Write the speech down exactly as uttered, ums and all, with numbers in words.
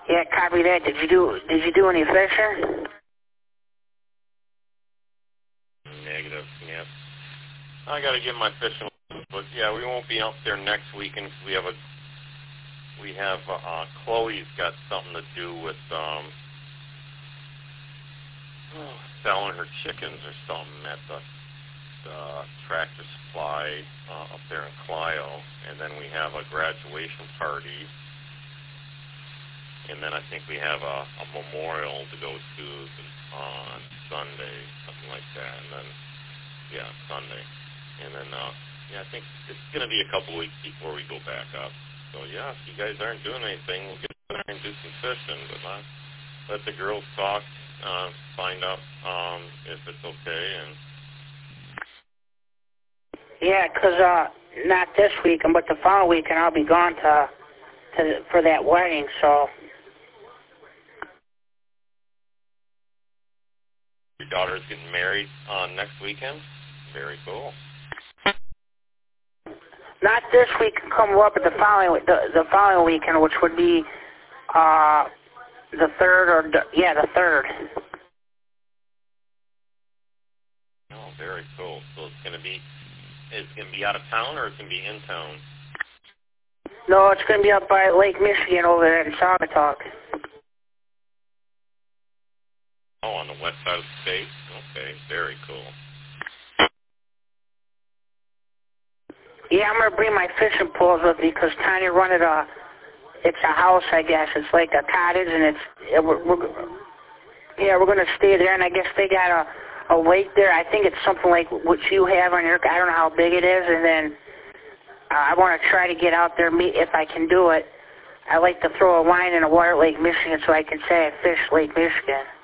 Yeah, copy that. Did you do Did you do any fishing? Negative. Yeah. I got to get my fishing, but yeah, we won't be out there next weekend. 'Cause we have a we have uh, uh, Chloe's got something to do with um oh, selling her chickens or something at the, the Tractor Supply uh, up there in Clio, and then we have a graduation party. And then I think we have a, a memorial to go to on Sunday, something like that. And then, yeah, Sunday. And then, uh, yeah, I think it's going to be a couple weeks before we go back up. So, yeah, if you guys aren't doing anything, we'll get there and do some fishing. But uh, let the girls talk, uh, find out um, if it's okay. And Yeah, 'cause uh, not this weekend, but the following weekend I'll be gone to, to for that wedding, so... Your daughter's getting married uh, next weekend? Very cool. Not this weekend coming up, but the following the, the following weekend, which would be uh, the third or the, yeah, the third. Oh, very cool. So it's gonna be it's gonna be out of town or it's gonna be in town? No, it's going to be up by Lake Michigan over there in Saugatuck. Oh, on the west side of the state? Okay, very cool. Yeah, I'm going to bring my fishing poles with me because Tanya rented a, it's a house, I guess. It's like a cottage, and it's, it, we're, we're, yeah, we're going to stay there, and I guess they got a, a lake there. I think it's something like what you have on your, I don't know how big it is, and then uh, I want to try to get out there meet if I can do it. I like to throw a line in a water Lake Michigan so I can say I fished Lake Michigan.